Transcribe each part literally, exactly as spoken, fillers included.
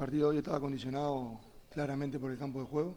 partido de hoy estaba condicionado claramente por el campo de juego.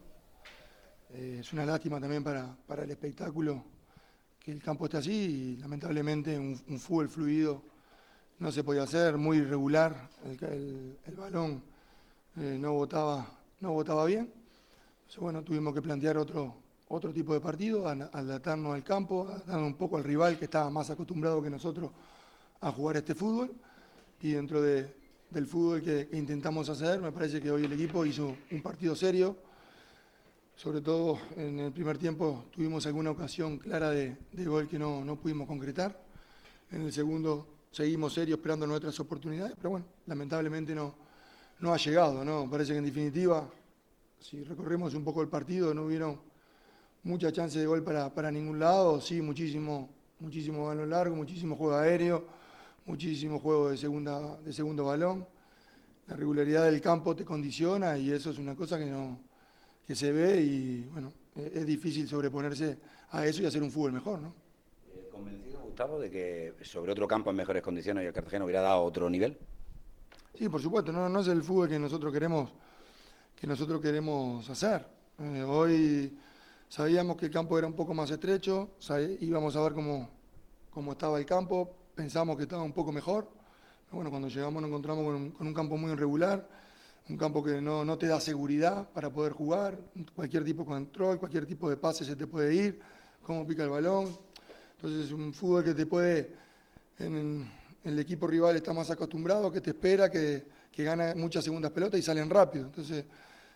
Eh, es una lástima también para, para el espectáculo que el campo esté así y lamentablemente un, un fútbol fluido no se podía hacer, muy irregular, el, el, el balón eh, no botaba, no botaba bien. Entonces, bueno, tuvimos que plantear otro, otro tipo de partido, adaptarnos al campo, adaptarnos un poco al rival que estaba más acostumbrado que nosotros a jugar este fútbol. Y dentro de, del fútbol que, que intentamos hacer, me parece que hoy el equipo hizo un partido serio. Sobre todo en el primer tiempo tuvimos alguna ocasión clara de, de gol que no, no pudimos concretar. En el segundo seguimos serios esperando nuestras oportunidades, pero bueno, lamentablemente no, no ha llegado, ¿no? Parece que en definitiva, si recorremos un poco el partido, no hubieron muchas chances de gol para, para ningún lado, sí, muchísimo, muchísimo balón largo, muchísimo juego aéreo, muchísimo juego de, segunda, de segundo balón. La regularidad del campo te condiciona y eso es una cosa que no que se ve y bueno, es difícil sobreponerse a eso y hacer un fútbol mejor, ¿no? ¿Convencido, Gustavo, de que sobre otro campo en mejores condiciones y el Cartagena hubiera dado otro nivel? Sí, por supuesto, no, no es el fútbol que nosotros queremos, que nosotros queremos hacer. Eh, hoy sabíamos que el campo era un poco más estrecho, sabe, íbamos a ver cómo, cómo estaba el campo, pensamos que estaba un poco mejor, pero bueno, cuando llegamos nos encontramos con un, con un campo muy irregular, un campo que no, no te da seguridad para poder jugar, cualquier tipo de control, cualquier tipo de pase se te puede ir, cómo pica el balón. Entonces es un fútbol que te puede, en, en el equipo rival está más acostumbrado, que te espera, que, que gana muchas segundas pelotas y salen rápido. Entonces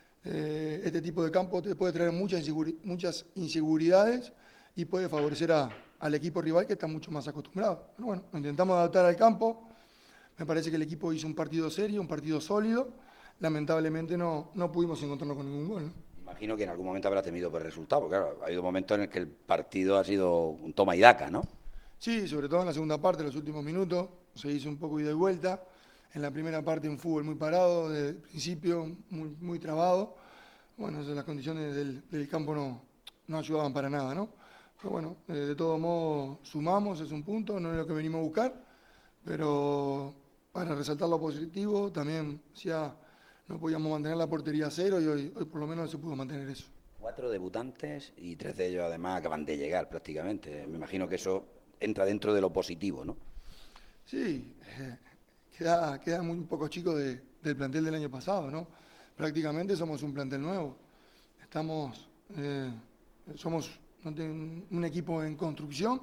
eh, este tipo de campo te puede traer muchas, inseguri muchas inseguridades y puede favorecer a, al equipo rival que está mucho más acostumbrado. Pero bueno, intentamos adaptar al campo, me parece que el equipo hizo un partido serio, un partido sólido. Lamentablemente no, no pudimos encontrarnos con ningún gol, ¿no? Imagino que en algún momento habrá temido por el resultado, porque claro, ha habido momentos en el que el partido ha sido un toma y daca, ¿no? Sí, sobre todo en la segunda parte, los últimos minutos, se hizo un poco ida y vuelta. En la primera parte un fútbol muy parado, desde el principio muy, muy trabado. Bueno, las condiciones del, del campo no, no ayudaban para nada, ¿no? Pero bueno, eh, de todo modo sumamos, es un punto, no es lo que venimos a buscar, pero para resaltar lo positivo, también ya no podíamos mantener la portería a cero y hoy, hoy por lo menos se pudo mantener eso. Cuatro debutantes y tres de ellos además acaban de llegar prácticamente. Me imagino que eso entra dentro de lo positivo, ¿no? Sí, eh, queda, queda muy poco chico de, del plantel del año pasado, ¿no? Prácticamente somos un plantel nuevo. Estamos, eh, somos un equipo en construcción,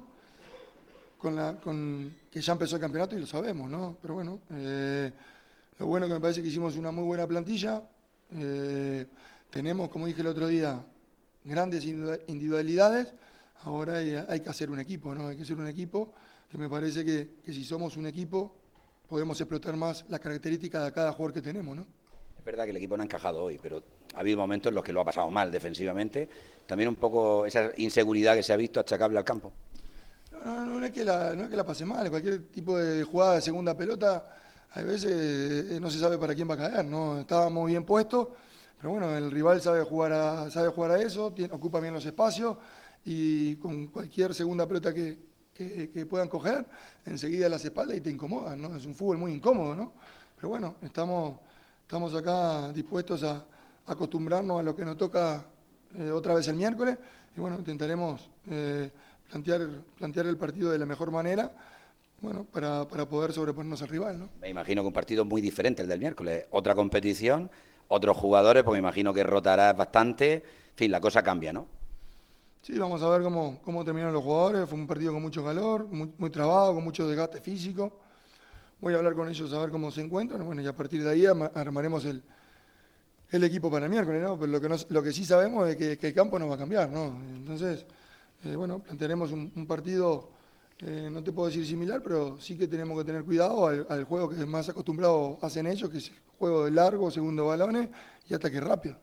con la, con, que ya empezó el campeonato y lo sabemos, ¿no? Pero bueno, eh, lo bueno que me parece que hicimos una muy buena plantilla. Eh, tenemos, como dije el otro día, grandes individualidades. Ahora hay, hay que hacer un equipo, ¿no? Hay que hacer un equipo que me parece que, que si somos un equipo podemos explotar más las características de cada jugador que tenemos, ¿no? Es verdad que el equipo no ha encajado hoy, pero ha habido momentos en los que lo ha pasado mal defensivamente. También un poco esa inseguridad que se ha visto achacable al campo. No, no, no, es que la, no es que la pase mal, cualquier tipo de jugada de segunda pelota, a veces eh, no se sabe para quién va a caer, ¿no? Estábamos bien puestos, pero bueno, el rival sabe jugar a, sabe jugar a eso, tiene, ocupa bien los espacios y con cualquier segunda pelota que, que, que puedan coger, enseguida las espaldas y te incomodan, ¿no? Es un fútbol muy incómodo, ¿no? Pero bueno, estamos, estamos acá dispuestos a, a acostumbrarnos a lo que nos toca eh, otra vez el miércoles y bueno, intentaremos eh, plantear, plantear el partido de la mejor manera, bueno, para, para poder sobreponernos al rival, ¿no? Me imagino que un partido muy diferente el del miércoles. Otra competición, otros jugadores, pues me imagino que rotarás bastante. En fin, la cosa cambia, ¿no? Sí, vamos a ver cómo, cómo terminaron los jugadores. Fue un partido con mucho calor, muy, muy trabado, con mucho desgaste físico. Voy a hablar con ellos a ver cómo se encuentran. Bueno, y a partir de ahí armaremos el, el equipo para el miércoles, ¿no? Pero lo que, no, lo que sí sabemos es que, que el campo no va a cambiar, ¿no? Entonces, eh, bueno, plantearemos un, un partido, eh, no te puedo decir similar, pero sí que tenemos que tener cuidado al, al juego que más acostumbrado hacen ellos, que es el juego de largo, segundo balones y ataque rápido.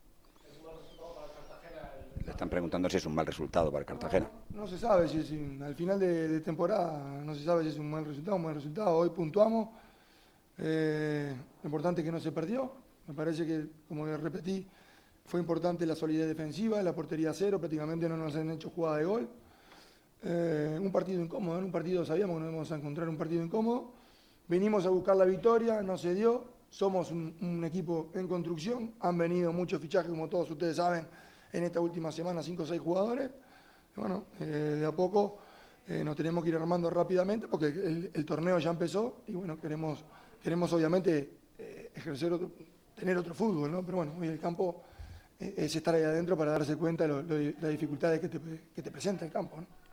Le están preguntando si es un mal resultado para el Cartagena. No, no se sabe si es un, al final de, de temporada, no se sabe si es un mal resultado o un mal resultado. Hoy puntuamos, eh, lo importante es que no se perdió. Me parece que, como les repetí, fue importante la solidez defensiva, la portería cero, prácticamente no nos han hecho jugada de gol. Eh, un partido incómodo, en un partido sabíamos que nos íbamos a encontrar un partido incómodo. Venimos a buscar la victoria, no se dio. somos un, un equipo en construcción, han venido muchos fichajes, como todos ustedes saben, en esta última semana, cinco o seis jugadores. Bueno, eh, de a poco eh, nos tenemos que ir armando rápidamente porque el, el torneo ya empezó y bueno, queremos, queremos obviamente eh, ejercer otro, tener otro fútbol, ¿no? Pero bueno, hoy el campo eh, es estar ahí adentro para darse cuenta de lo, lo, las dificultades que te, que te presenta el campo, ¿no?